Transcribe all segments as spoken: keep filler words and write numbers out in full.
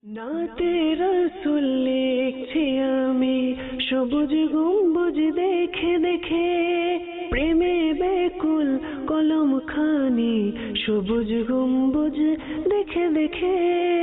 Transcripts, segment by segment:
নাতে রাসূল লিখছি আমি সবুজ গম্বুজ দেখে দেখে, প্রেমে বেকুল কলম খানি সবুজ গম্বুজ দেখে দেখে,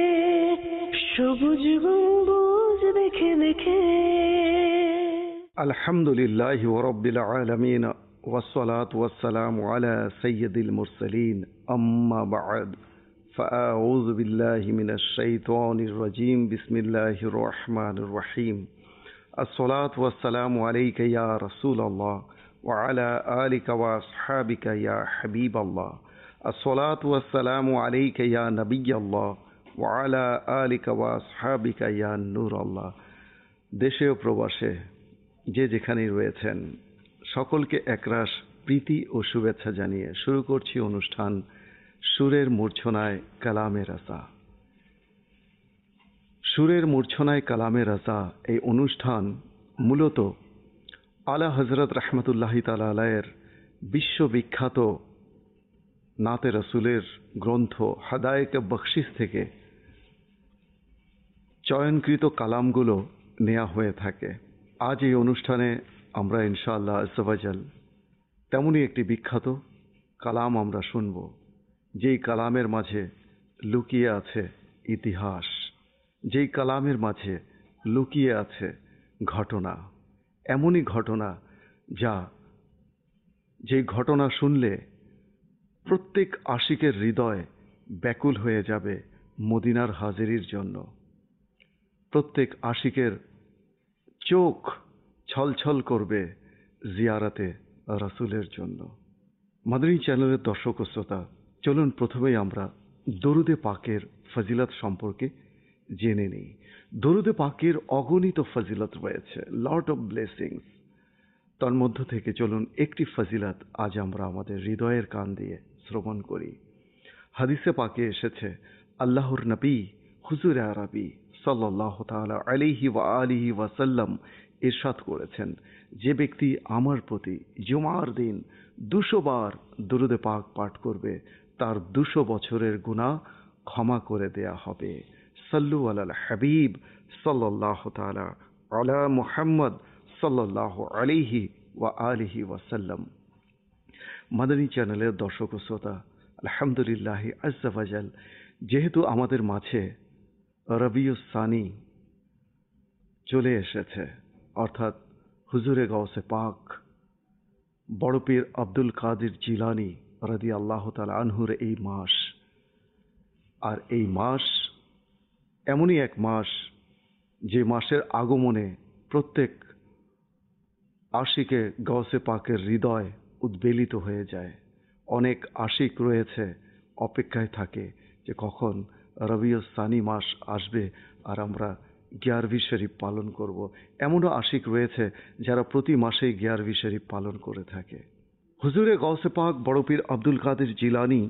সবুজ গম্বুজ দেখে দেখে। আলহামদুলিল্লাহি রাব্বিল আলামিন ওয়াসসালাতু ওয়াসসালামু আলা সাইয়্যিদিল মুরসালিন, আম্মা বা'দ। فأعوذ بالله من الشيطان الرجيم بسم الله الرحمن الرحيم الصلاة والسلام عليك يا رسول الله وعلى آلك وأصحابك يا حبيب الله الصلاة والسلام عليك يا نبي الله وعلى آلك وأصحابك يا نور الله। দেশে ও প্রবাসে যে যেখানেই রয়েছেন সকলকে একরাশ প্রীতি ও শুভেচ্ছা জানিয়ে শুরু করছি অনুষ্ঠান সুরের মূর্ছনায় কালামে রাজা। সুরের মূর্ছনায় কালামে রাজা এই অনুষ্ঠান মূলত আলা হযরত রাহমাতুল্লাহি তাআলা আলাইহির বিশ্ববিখ্যাত নাতে রাসূলের গ্রন্থ হাদায়েকে বখশিশ থেকে চয়নকৃত কালামগুলো নেওয়া হয়ে থাকে। আজ এই অনুষ্ঠানে আমরা ইনশাআল্লাহ আযজা ওয়াজাল তেমনই একটি বিখ্যাত কালাম আমরা শুনব, যেই কালামের মাঝে লুকিয়ে আছে ইতিহাস, যেই কালামের মাঝে লুকিয়ে আছে ঘটনা, এমনই ঘটনা যা যেই ঘটনা শুনলে প্রত্যেক আশিকের হৃদয় ব্যাকুল হয়ে যাবে মদিনার হাজিরির জন্য, প্রত্যেক আশিকের চোখ ছলছল করবে জিয়ারতে রাসূলের জন্য। মাদানী চ্যানেলের দর্শক ও শ্রোতা, চলুন প্রথমেই আমরা দরুদে পাকের ফজিলত সম্পর্কে জেনে নিই। দরুদে পাকের অগণিত ফজিলত রয়েছে, লট অফ ব্লেসিংস। তার মধ্য থেকে চলুন একটি ফজিলত আজ আমরা আমাদের হৃদয়ের কান দিয়ে শ্রবণ করি। হাদিসে পাকে এসেছে, আল্লাহর নবী হুজুর আরবি সাল্লাল্লাহু তাআলা আলাইহি ওয়া আলিহি ওয়াসাল্লাম ইরশাদ করেছেন, যে ব্যক্তি আমার প্রতি জুমার দিন দুশো বার দরুদে পাক পাঠ করবে তার দুশো বছরের গুনাহ ক্ষমা করে দেয়া হবে। সাল্লু আলাল হাবিব সাল্লাল্লাহু তাআলা আলা মুহাম্মদ সাল্লাল্লাহু আলাইহি ওয়া আলিহি ওয়াসাল্লাম। মাদানী চ্যানেলের দর্শক ও শ্রোতা, আলহামদুলিল্লাহ আযজা ওয়াজাল যেহেতু আমাদের মাঝে রবিউস সানি চলে এসেছে, অর্থাৎ হুজুরে গাউসে পাক বড় পীর আব্দুল কাদের জিলানী রাদিয়াল্লাহু তাআলা আনহুর এই মাস, আর এই মাস এমনই এক মাস যে মাসের আগমনে প্রত্যেক আশিকে গাউসে পাকের হৃদয় উদ্বেলিত হয়ে যায়। অনেক আশিক রয়েছে অপেক্ষায় থাকে যে কখন রবিউস সানি মাস আসবে আর আমরা গ্যারভি শরীফ পালন করব। এমনও আশিক রয়েছে যারা প্রতি মাসেই গ্যারভি শরীফ পালন করে থাকে। হুজুরে গাউসে পাক বড় পীর আব্দুল কাদের জিলানী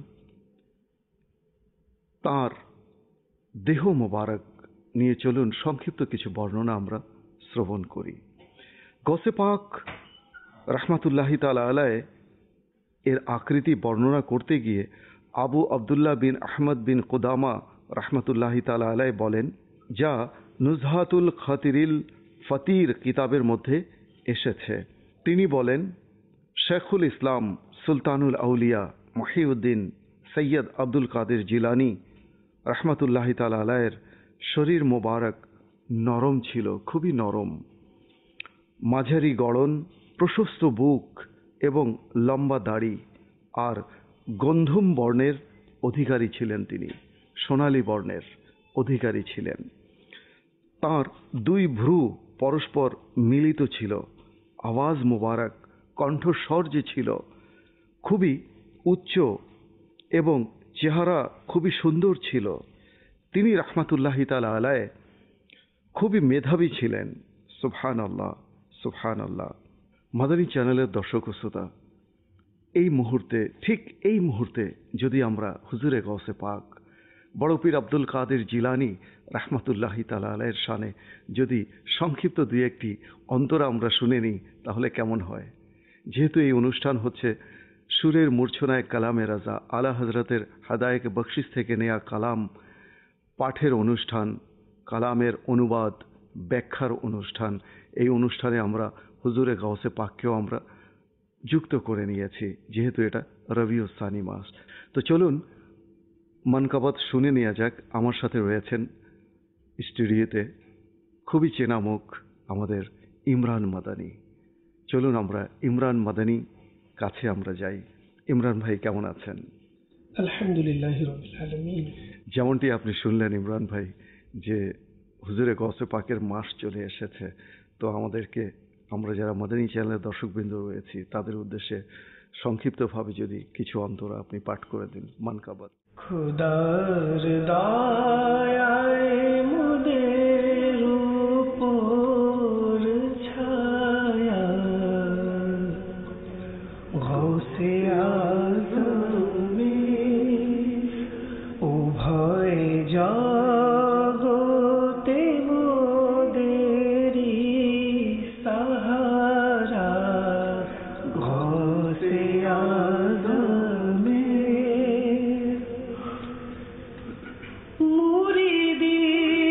তার দেহ মোবারক নিয়ে চলুন সংক্ষিপ্ত কিছু বর্ণনা আমরা শ্রবণ করি। গাউসে পাক রাহমাতুল্লাহি তাআলা আলাইহি এর আকৃতি বর্ণনা করতে গিয়ে আবু আব্দুল্লাহ বিন আহমদ বিন কুদামা রাহমাতুল্লাহি তাআলা আলাইহি বলেন, যা নুজহাতুল খাতিরিল ফতির কিতাবের মধ্যে এসেছে। তিনি বলেন, শেখুল ইসলাম সুলতানুল আউলিয়া মহিউদ্দিন সৈয়দ আব্দুল কাদের জিলানী রাহমাতুল্লাহি তাআলা আলাইহির শরীর মোবারক নরম ছিল, খুবই নরম, মাঝারি গড়ন, প্রশস্ত বুক এবং লম্বা দাড়ি, আর গন্ধম বর্ণের অধিকারী ছিলেন। তিনি সোনালী বর্ণের অধিকারী ছিলেন। তার দুই ভ্রু পরস্পর মিলিত ছিল, আওয়াজ মোবারক, কণ্ঠস্বর যে ছিল খুবই উচ্চ এবং চেহারা খুবই সুন্দর ছিল। তিনি রাহমাতুল্লাহি তাআলা আলাইহি খুবই মেধাবী ছিলেন। সুবহানাল্লাহ, সুবহানাল্লাহ। মাদানী চ্যানেলের দর্শক ও শ্রোতা, এই মুহূর্তে, ঠিক এই মুহূর্তে যদি আমরা হুজুরে গাউসে পাক বড় পীর আব্দুল কাদের জিলানী রাহমাতুল্লাহি তাআলা আলাইহির শানে যদি সংক্ষিপ্ত দুই একটি অন্তরা আমরা শুনে নিই তাহলে কেমন হয়। যেহেতু এই অনুষ্ঠান হচ্ছে সুরের মূর্ছনায় কালামে রাজা, আলা হযরতের হাদায়েকে বখশিশ থেকে নেয়া কালাম পাঠের অনুষ্ঠান, কালামের অনুবাদ ব্যাখ্যার অনুষ্ঠান। এই অনুষ্ঠানে আমরা হুজুরে গাউসে পাককেও আমরা যুক্ত করে নিয়েছি, যেহেতু এটা রবিউস সানি মাস। তো চলুন মানকাবাত শুনে নেওয়া যাক। আমার সাথে রয়েছেন স্টুডিওতে খুবই চেনা মুখ আমাদের ইমরান মাদানী। চলুন আমরা ইমরান মাদানী কাছে আমরা যাই। ইমরান ভাই কেমন আছেন? আলহামদুলিল্লাহ রাব্বিল আলামিন। যেমনটি আপনি শুনলেন ইমরান ভাই, যে হুজুরে গাউসে পাকের মাস চলে এসেছে। তো আমাদেরকে, আমরা যারা মাদানী চ্যানেলের দর্শকবৃন্দ রয়েছি, তাদের উদ্দেশ্যে সংক্ষিপ্তভাবে যদি কিছু অন্তরা আপনি পাঠ করে দিন মানকাবাত। খুদার দয়ায় মোদের উপর ছায়া, গাউসে আজমের উভয় জগতে মোদেরই সাহারা, গাউসে আজমের মুরিদি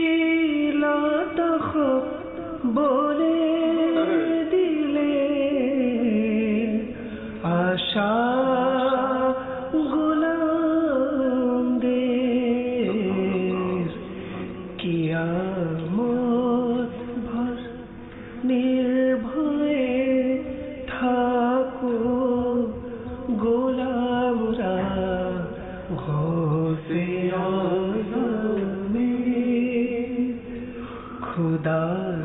লাতখ বলে দিলে আশা গোলামদের কিয়ামত ভর নির্ভয়ে থাকো গোলামরা, গাউসে আজমের খুদার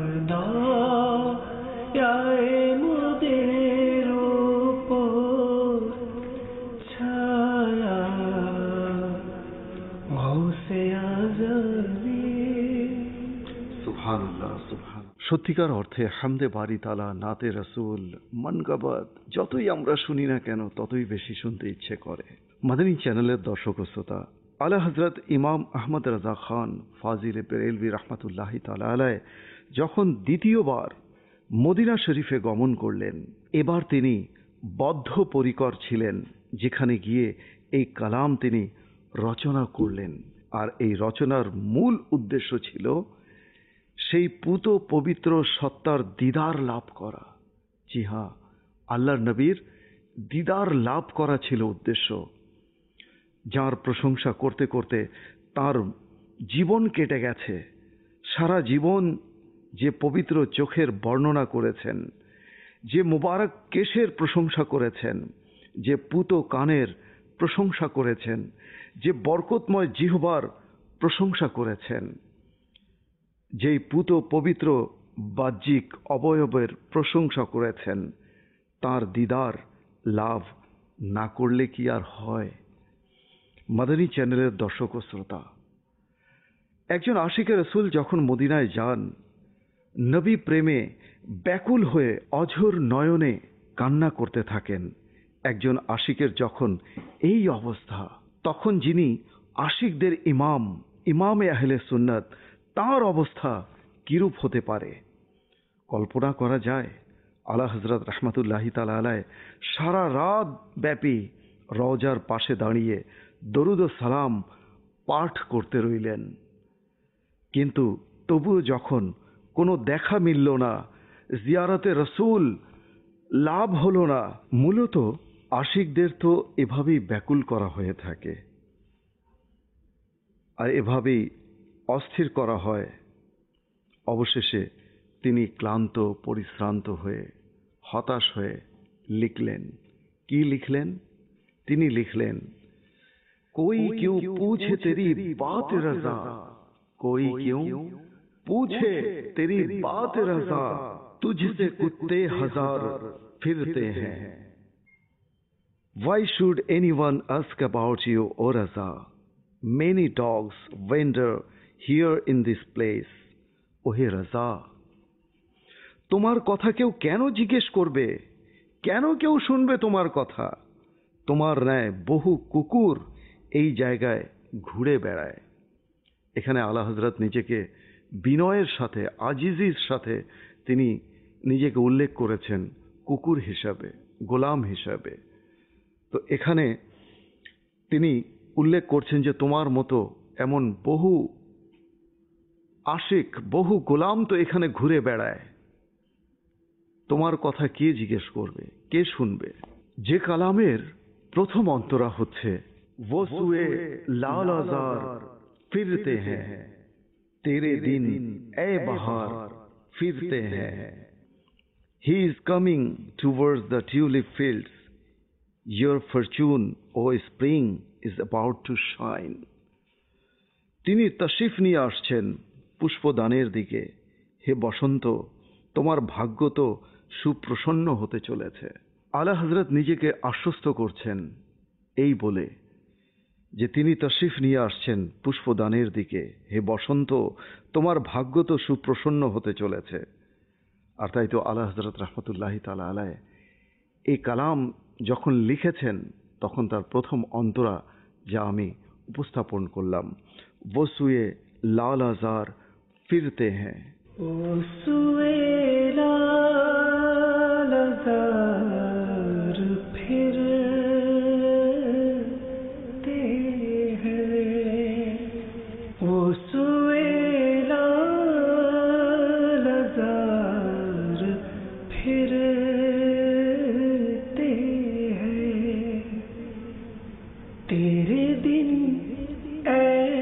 দয়ায় মোদের উপর ছায়া, গাউসে আজমের। সুবহানাল্লাহ, সুবহান। সত্যিকার অর্থে হামদে বারি তালা, নাতে রসুল, মানকাবাত যতই আমরা শুনি না কেন ততই বেশি শুনতে ইচ্ছে করে। মাদানী চ্যানেলের দর্শক ও শ্রোতা, আলা হযরত ইমাম আহমদ রাজা খান ফাজিলে বেরেলভী রাহমাতুল্লাহি তাআলা আলাইহি যখন দ্বিতীয়বার মদিনা শরীফে গমন করলেন, এবার তিনি বদ্ধপরিকর ছিলেন যেখানে গিয়ে এই কালাম তিনি রচনা করলেন। আর এই রচনার মূল উদ্দেশ্য ছিল সেই পুত পবিত্র সত্তার দিদার লাভ করা। জি হ্যাঁ, আল্লাহর নবীর দিদার লাভ করা ছিল উদ্দেশ্য। যার প্রশংসা করতে করতে তার জীবন কেটে গেছে, সারা জীবন যে পবিত্র চোখের বর্ণনা করেছেন, যে মুবারক কেশের প্রশংসা করেছেন, যে পুত কানের প্রশংসা করেছেন, যে বরকতময় জিহ্বার প্রশংসা করেছেন, যেই পুত পবিত্র বাহ্যিক অবয়বের প্রশংসা করেছেন, তার দিদার লাভ না করলে কি আর হয়? মাদানী চ্যানেলের দর্শক ও শ্রোতা, একজন আশিকে রসুল যখন মদিনায় যান, নবী প্রেমে ব্যাকুল হয়ে অঝোর নয়নে কান্না করতে থাকেন। একজন আশিকের যখন এই অবস্থা, তখন যিনি আশিকদের ইমাম, ইমামে আহলে সুন্নাত, তার অবস্থা কিরূপ হতে পারে কল্পনা করা যায়? আলা হযরত রাহমাতুল্লাহি তাআলা আলাইহি সারা রাত ব্যাপী রওজার পাশে দাঁড়িয়ে দরুদ ও সালাম পাঠ করতে রইলেন, কিন্তু তবুও যখন কোনো দেখা মিলল না, জিয়ারতে রসুল লাভ হলো না। মূলত আশিকদের তো এভাবেই ব্যাকুল করা হয়ে থাকে, আর এভাবেই অস্থির করা হয়। অবশেষে তিনি ক্লান্ত পরিশ্রান্ত হয়ে, হতাশ হয়ে লিখলেন। কি লিখলেন? তিনি লিখলেন, कोई क्यों पूछे तेरी बात रजा, कोई क्यों पूछे तेरी बात रजा, तुझसे कुत्ते हजार फिरते हैं। Why should anyone ask about you, O Raza? Many dogs wander here in this place, O he Raza. তোমার কথা কেউ কেন জিজ্ঞেস করবে? কেন কেউ শুনবে তোমার কথা? তোমার ন্যায় বহু কুকুর এই জায়গায় ঘুরে বেড়ায়। এখানে আলা হযরত নিজেকে বিনয়ের সাথে, আজিজির সাথে তিনি নিজেকে উল্লেখ করেছেন কুকুর হিসাবে, গোলাম হিসাবে। তো এখানে তিনি উল্লেখ করছেন যে তোমার মতো এমন বহু আশিক, বহু গোলাম তো এখানে ঘুরে বেড়ায়, তোমার কথা কে জিজ্ঞেস করবে, কে শুনবে? যে কালামের প্রথম অন্তরা হচ্ছে वो सुए लाल आजार फिरते हैं तेरे दिन ए बहार फिरते हैं he is coming towards the tulip fields your fortune o spring is about to shine তিনি তশরিফ নিয়ে আসছেন পুষ্পদানের দিকে। হে বসন্ত, তোমার ভাগ্য তো সুপ্রসন্ন হতে চলেছে। আলা হযরত নিজেকে আশ্বস্ত করছেন এই বলে যে তিনি তশরিফ নিয়ে আসছেন পুষ্পদানের দিকে। হে বসন্ত, তোমার ভাগ্য তো সুপ্রসন্ন হতে চলেছে। আর তাই তো আলা হযরত রাহমাতুল্লাহি তাআলা আলাইহি এই কালাম যখন লিখেছেন তখন তার প্রথম অন্তরা যা আমি উপস্থাপন করলাম, वो सुए लाल आजार फिरते हैं वो सुए लाल आजार फिरते हैं वो सुए लाल आजार फिरते हैं तेरे दिन ए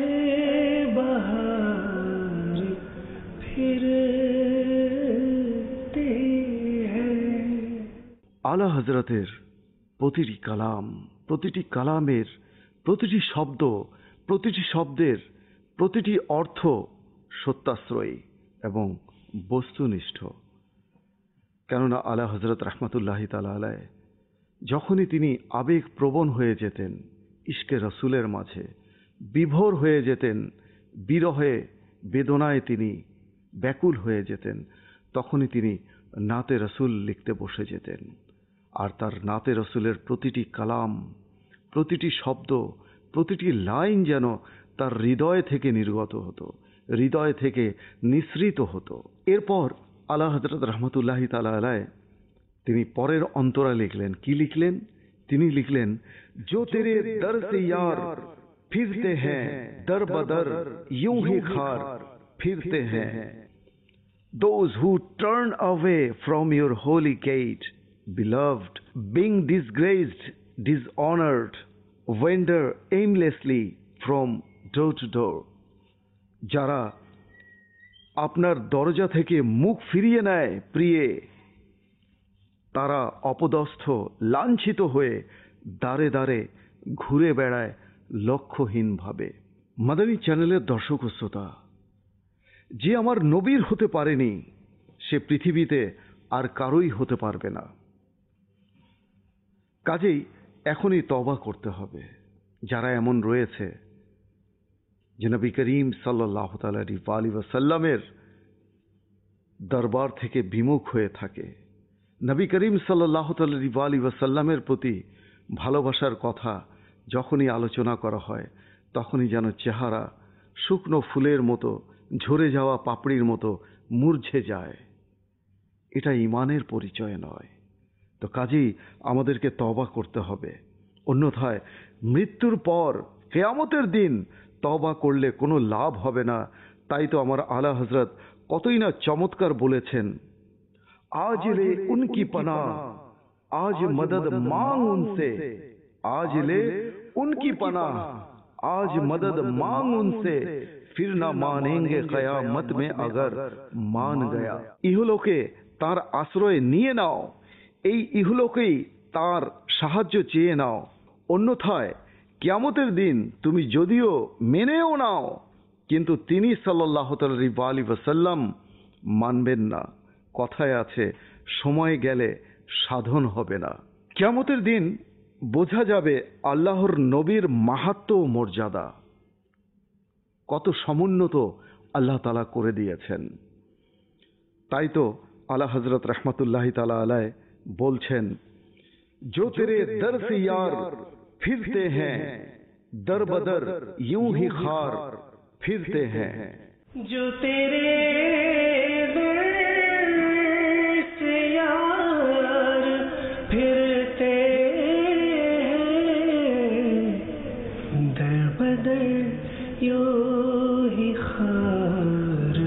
আলা হযরতের প্রতিটি কালাম, প্রতিটি কালামের প্রতিটি শব্দ, প্রতিটি শব্দের প্রতিটি অর্থ সত্যাশ্রয়ী এবং বস্তুনিষ্ঠ। কেননা আলা হযরত রাহমাতুল্লাহি তাআলা আলাইহি যখনই তিনি আবেগপ্রবণ হয়ে যেতেন ইশকে রাসূলের মাঝে, বিভোর হয়ে যেতেন, বিরহে বেদনায় তিনি ব্যাকুল হয়ে যেতেন, তখনই তিনি নাতে রাসূল লিখতে বসে যেতেন। আর তার নাতে রাসূলের প্রতিটি কালাম, প্রতিটি শব্দ, প্রতিটি লাইন যেন তার হৃদয় থেকে নির্গত হতো, হৃদয় থেকে নিঃসৃত হতো। এরপর আলা হযরত রাহমাতুল্লাহি তাআলা আলাইহি তিনি পরের অন্তরা লিখলেন। কি লিখলেন? তিনি লিখলেন, जो तेरे दर से यार फिरते हैं दर बदर यूं ही खार फिरते हैं those who turn away from your holy gate beloved being disgraced dishonored wander aimlessly from door to door যারা আপনার দরজা থেকে মুখ ফিরিয়ে নেয় প্রিয়ে, তারা অপদস্থ লাঞ্ছিত হয়ে দাঁড়ে দাঁড়ে ঘুরে বেড়ায় লক্ষ্যহীনভাবে। মাদানী চ্যানেলের দর্শক ও শ্রোতা, যে আমার নবীর হতে পারেনি সে পৃথিবীতে আর কারোই হতে পারবে না। কাজেই এখনই তওবা করতে হবে। যারা এমন রয়েছে যে নবী করিম সাল্লাল্লাহু তাআলা আলাইহি ওয়াসাল্লামের দরবার থেকে বিমুখ হয়ে থাকে, নবী করিম সাল্লাল্লাহু তাআলা আলাইহি ওয়াসাল্লামের প্রতি ভালোবাসার কথা যখনই আলোচনা করা হয় তখনই যেন চেহারা শুকনো ফুলের মতো, ঝরে যাওয়া পাপড়ির মতো মূর্ঝে যায়। এটা ঈমানের পরিচয় নয়। তো কাজেই আমাদেরকে তওবা করতে হবে, অন্যথায় মৃত্যুর পর কিয়ামতের দিন তওবা করলে কোনো লাভ হবে না। তাই তো আমার আলা হযরত কতই না চমৎকার বলেছেন, আজ লে উনকি পানা আজ মদদ মাং উনসে, আজ লে উনকি পানা আজ মদদ মাং উনসে, ফির না মানেঙ্গে কিয়ামত মে আগর মান গয়া। ইহলোকে তার আশ্রয় নিয়ে নাও, এই ইহলোকেই তার সাহায্য চেয়ে নাও, অন্যথায় কিয়ামতের দিন তুমি যদিও মেনেও নাও কিন্তু তিনি সাল্লাল্লাহু আলাইহি ওয়াসাল্লাম মানবেন না। কথায় আছে, সময় গেলে সাধন হবে না। কিয়ামতের দিন বোঝা যাবে আল্লাহর নবীর মাহাত্ম্য ও মর্যাদা কত সমুন্নত আল্লাহ তাআলা করে দিয়েছেন। তাই তো আলা হযরত রাহমাতুল্লাহি তাআলা আলাইহি বলছেন, जो तेरे दर से यार फिरते हैं दर बदर यूं ही खार फिरते हैं, जो तेरे दर से यार फिरते हैं दर बदर यूं ही खार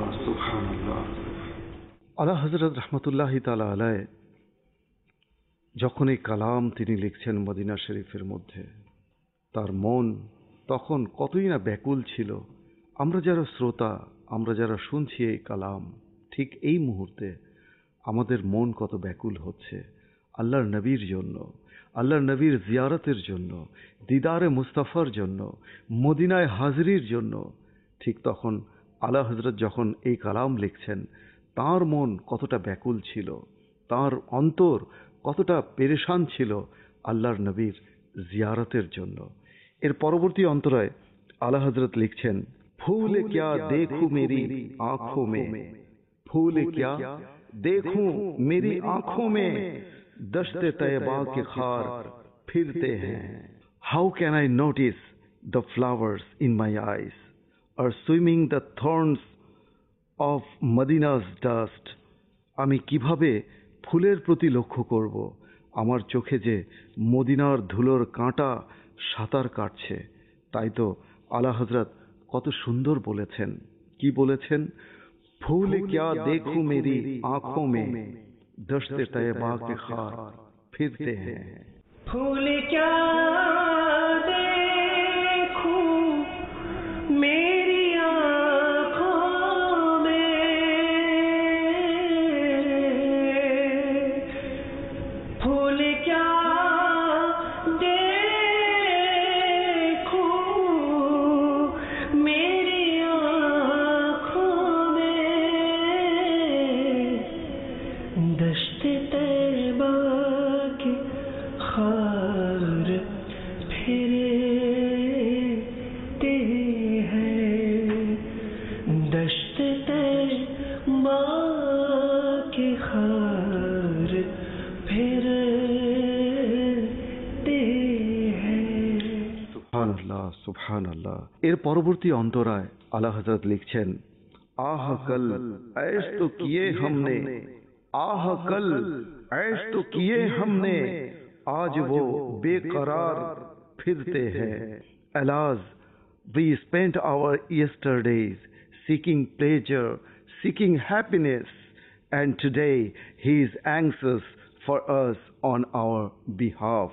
সুবহানাল্লাহ। আলা হযরত রাহমাতুল্লাহি তাআলা আলাইহি যখন এই কালাম তিনি লিখছেন মদিনা শরীফের মধ্যে, তার মন তখন কতই না ব্যাকুল ছিল। আমরা যারা শ্রোতা, আমরা যারা শুনছি এই কালাম, ঠিক এই মুহূর্তে আমাদের মন কত ব্যাকুল হচ্ছে আল্লাহর নবীর জন্য, আল্লাহর নবীর জিয়ারতের জন্য, দিদারে মুস্তাফার জন্য, মদিনায় হাজিরির জন্য। ঠিক তখন আলা হযরত যখন এই কালাম লিখছেন, তার মন কতটা ব্যাকুল ছিল, তার অন্তর কতটা পেরেশান ছিল আল্লাহর নবীর জিয়ারতের জন্য। এর পরবর্তী অন্তরায় আলা হযরত লিখছেন, ফুলে ক্যা দেখু মেরি আঁখোं में, फूले क्या देखूं मेरी आंखों में, दश्ते तैयबा के खार फिरते हैं। How can I notice the flowers in my eyes, or swimming the thorns of Madina's dust? আমি কিভাবে ফুলের প্রতি লক্ষ্য করব? আমার চোখে যে মদিনার ধুলোর কাঁটা সাঁতার কাটছে। তাই তো আলা হযরত কত সুন্দর বলেছেন। কি বলেছেন? फूल क्या देखूं मेरी आंखों में, दश्ते तैयबा के खार फिरते हैं। फूल क्या देखूं मेरी आँखों में, फूल क्या देखूं मेरी आँखों में, दश्ते तैयबा के खार फिरते हैं, दश्ते तैयबा के खार फिरते हैं। সুবহানাল্লাহ, সুবহানাল্লাহ। এর পরবর্তী অন্তরায় আলা হযরত লিখছেন, আহ কল ऐश तो किए हमने, आह कल ऐश तो किए हमने, आज वो बेकरार फिरते हैं। Alas, we spent our yesterdays seeking pleasure, seeking happiness, and today he is anxious for us on our behalf.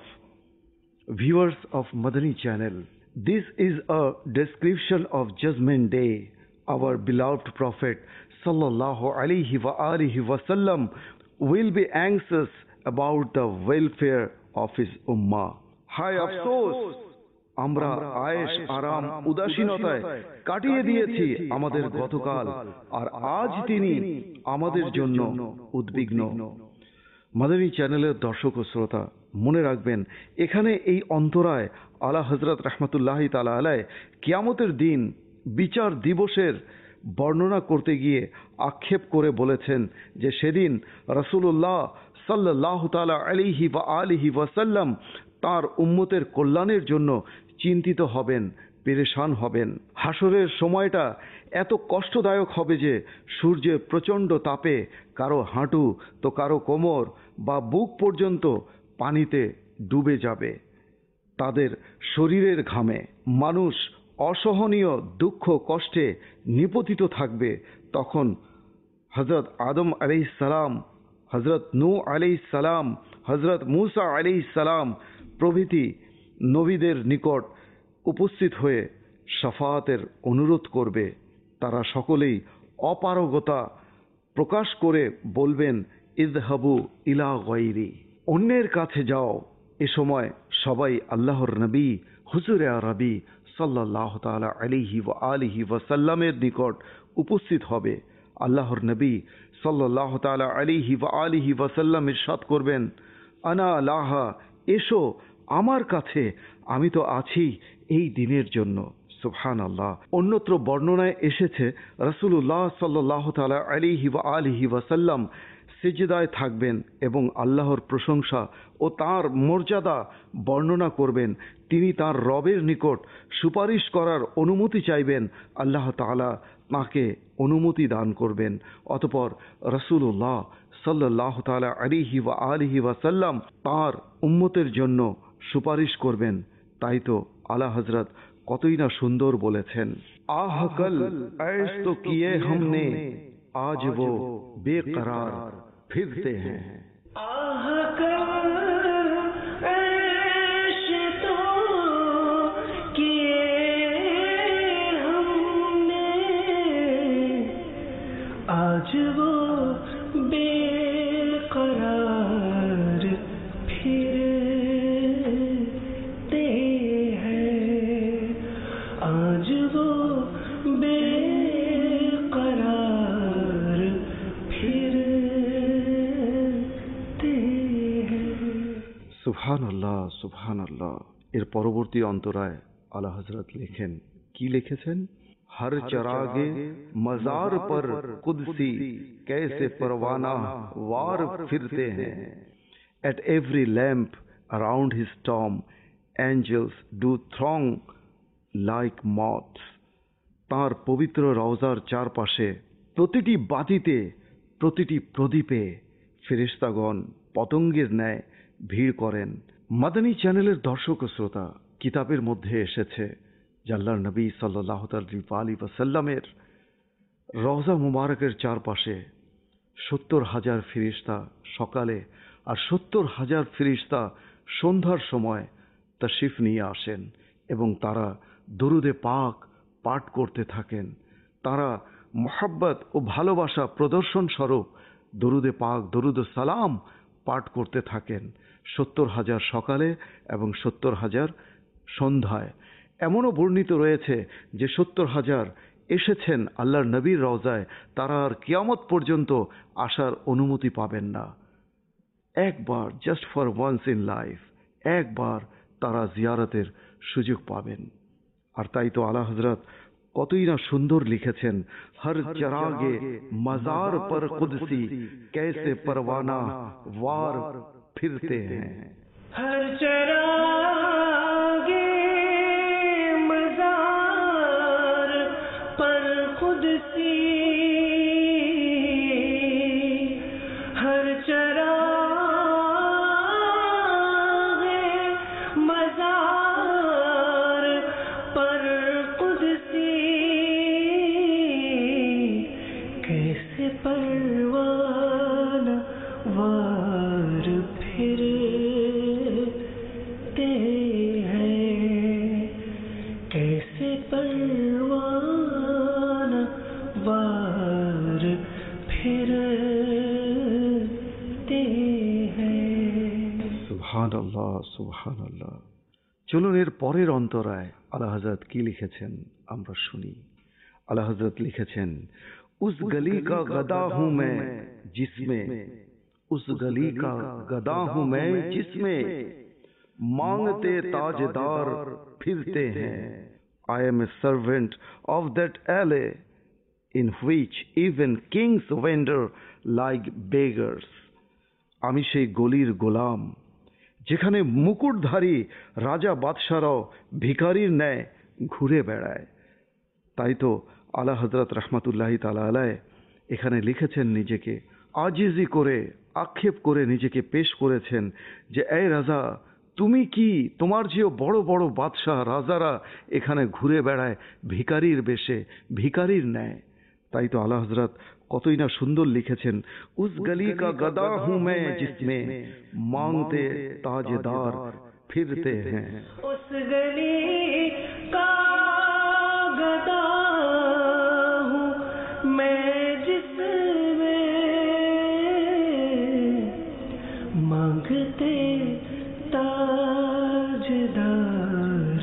Viewers of Madani channel, this is a description of Judgment Day. Our beloved Prophet sallallahu alaihi wa alihi wasallam will be anxious about the welfare of his ummah. Hi afsos, আমরা আয়েশ আরাম উদাসীনতায় কাটিয়ে দিয়েছি আমাদের গতকাল, আর আজ তিনি আমাদের জন্য উদ্বিগ্ন। মাদানী চ্যানেলের দর্শক ও শ্রোতা, মনে রাখবেন, এখানে এই অন্তরায় আলা হযরত রাহমাতুল্লাহি তাআলা আলাইহি কিয়ামতের দিন বিচার দিবসের বর্ণনা করতে গিয়ে আক্ষেপ করে বলেছেন যে সেদিন রাসূলুল্লাহ সাল্লাল্লাহু তাআলা আলাইহি ওয়া আলিহি ওয়াসাল্লাম তার উম্মতের কল্যাণের জন্য চিন্তিত হবেন, পেরেশান হবেন। হাসরের সময়টা এত কষ্টদায়ক হবে যে সূর্যের প্রচণ্ড তাপে কারো হাঁটু তো কারো কোমর বা বুক পর্যন্ত পানিতে ডুবে যাবে। তাদের শরীরের ঘামে মানুষ অসহনীয় দুঃখ কষ্টে নিপতিত থাকবে। তখন হযরত আদম আলাইহিস সালাম, হযরত নূহ আলাইহিস সালাম, হযরত মূসা আলাইহিস সালাম প্রভৃতি নবীদের নিকট উপস্থিত হয়ে শাফাআতের অনুরোধ করবে। তারা সকলেই অপারগতা প্রকাশ করে বলবেন, ইযহাবু ইলা গায়রি, অন্যের কাছে যাও। এ সময় সবাই আল্লাহর নবী হুজুরে আরবি সাল্লাল্লাহু তাআলা আলাইহি ওয়া আলিহি ওয়াসাল্লামের নিকট উপস্থিত হবে। আল্লাহর নবী সাল্লাল্লাহু তাআলা আলাইহি ওয়া আলিহি ওয়াসাল্লাম ইরশাদ করবেন, আনা লাহা, এসো আমার কাছে, আমি তো আছি এই দিনের জন্য। সুবহানাল্লাহ। অন্যত্র বর্ণনায় এসেছে রাসূলুল্লাহ সাল্লাল্লাহু তাআলা আলাইহি ওয়া আলিহি ওয়াসাল্লাম সিজদায় থাকবেন এবং আল্লাহর প্রশংসা ও তার মর্যাদা বর্ণনা করবেন। তিনি তার রবের নিকট সুপারিশ করার অনুমতি চাইবেন। আল্লাহ তাআলা তাঁকে অনুমতি দান করবেন। অতঃপর রাসূলুল্লাহ সাল্লাল্লাহু তাআলা আলাইহি ওয়া আলিহি ওয়াসাল্লাম তাঁর উম্মতের জন্য সুপারিশ করবেন। তাই তো আলা হযরত কতই না সুন্দর বলেছেন, আহ কল ऐश तो किए हमने आज वो बेकरार फिरते हैं। आह कल ऐश तो किए हमने आज वो बेकरार फिरते हैं। आज वो बेकरार फिरते हैं। সুবহানাল্লাহ সুবহানাল্লাহ। এর পরবর্তী অন্তরায় আলা হযরত লেখেন, কি লিখেছেন? हर चरागे मजार पर कुदसी कैसे परवाना वार फिरते हैं। At every lamp around his tomb angels do throng like moths। তার পবিত্র রওজার চারপাশে প্রতিটি বাতিতে, প্রতিটি প্রদীপে ফেরেশতাগণ পতঙ্গের ন্যায় ভিড় করেন। মাদানী চ্যানেলের দর্শক ও শ্রোতা, কিতাবের মধ্যে এসেছে যে আল্লাহর নবী সাল্লাল্লাহু আলাইহি ওয়াসাল্লামের রওজা মুবারকের চারপাশে সত্তর হাজার ফেরেশতা সকালে আর সত্তর হাজার ফেরেশতা সন্ধ্যার সময় তাশরিফ নিয়ে আসেন এবং তারা দরুদে পাক পাঠ করতে থাকেন। তারা মুহাব্বত ও ভালোবাসা প্রদর্শন স্বরূপ দরুদে পাক দরুদ ও সালাম পাঠ করতে থাকেন সত্তর হাজার সকালে এবং সত্তর হাজার সন্ধ্যায়। এমনও বর্ণিত রয়েছে যে সত্তর হাজার এসেছেন আল্লাহর নবীর রওজায়, তারা আর কিয়ামত পর্যন্ত আসার অনুমতি পাবেন না। একবার, just for once in life, একবার তারা জিয়ারতের সুযোগ পাবেন। আর তাই তো আলা হযরত কতই না সুন্দর লিখেছেন, হর চরাগে মাজার পর কুদসি कैसे परवाना वार फिरते हैं। हर चरागे मजार पर कुदसी, हर चरागे मजार पर कुदसी कैसे परवाना वार फिरते हैं। कैसे परवाना वार फिरते हैं। সুবহানাল্লাহ সুবহানাল্লাহ। চলুন এর পরের অন্তরায় আলা হযরত কি লিখেছেন আমরা শুনি। আলা হযরত লিখেছেন, उस गली का गदा हूं मैं जिसमें, उस गली का गदा हूं मैं जिसमें मांगते ताजदार फिरते हैं। I am a servant of that alley in which even kings wander like beggars। আমি সেই গলির গোলাম যেখানে মুকুটধারী রাজা বাদশারাও ভিখারির ন্যায় ঘুরে বেড়ায়। তাই তো আলা হযরত রাহমাতুল্লাহি তাআলা আলাইহি এখানে লিখেছেন, নিজেকে আজিজি করে আক্ষেপ করে নিজেকে পেশ করেছেন যে এই রাজা, তুমি কি, তোমার যেও বড় বড় বাদশাহ রাজারা এখানে ঘুরে বেড়ায় ভিখারির বেশে, ভিখারির ন্যায়। তাই তো আলা হযরত কতই না সুন্দর লিখেছেন, উস গলি কা গদা হুঁ मैं जिसमें मांगते ताजदार फिरते हैं। उस गली का गदा हूँ मैं जिसमें मांगते ताजदार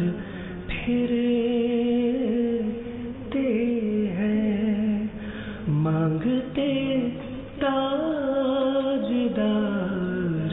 फिरते हैं। मांगते ताजदार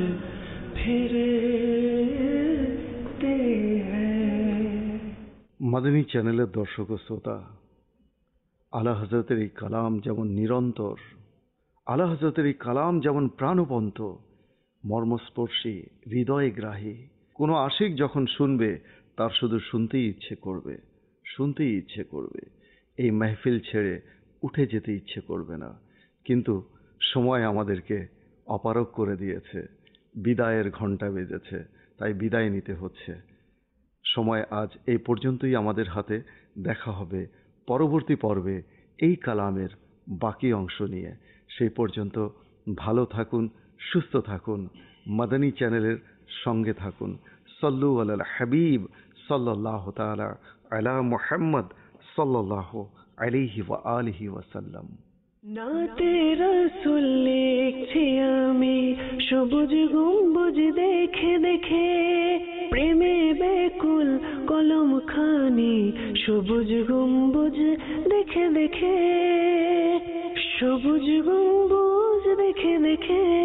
फिरते हैं। মাদানী চ্যানেলের দর্শক ও শ্রোতা, আলা হযরতের এই কালাম যেমন নিরন্তর, আলা হযরতের এই কালাম যেমন প্রাণবন্ত, মর্মস্পর্শী, হৃদয়গ্রাহী। কোনো আশিক যখন শুনবে তার শুধু শুনতেই ইচ্ছে করবে, শুনতেই ইচ্ছে করবে, এই মেহফিল ছেড়ে উঠে যেতে ইচ্ছে করবে না। কিন্তু সময় আমাদেরকে অপারগ করে দিয়েছে, বিদায়ের ঘণ্টা বেজেছে, তাই বিদায় নিতে হচ্ছে। সময় আজ এই পর্যন্তই আমাদের হাতে। দেখা হবে পরবর্তী পর্বে এই কালামের বাকি অংশ নিয়ে। সেই পর্যন্ত ভালো থাকুন, সুস্থ থাকুন, মাদানী চ্যানেলের সঙ্গে থাকুন। সল্লু আলাল হাবিব সাল্লাল্লাহু তাআলা আলা মুহাম্মদ সাল্লাল্লাহু আলাইহি ওয়া আলিহি ওয়াসাল্লাম। নাতে রাসূল লিখছি আমি সবুজ গম্বুজ দেখে দেখে, প্রেমে বেকুল কলম খানি সবুজ গম্বুজ দেখে দেখে, সবুজ গম্বুজ দেখে দেখে।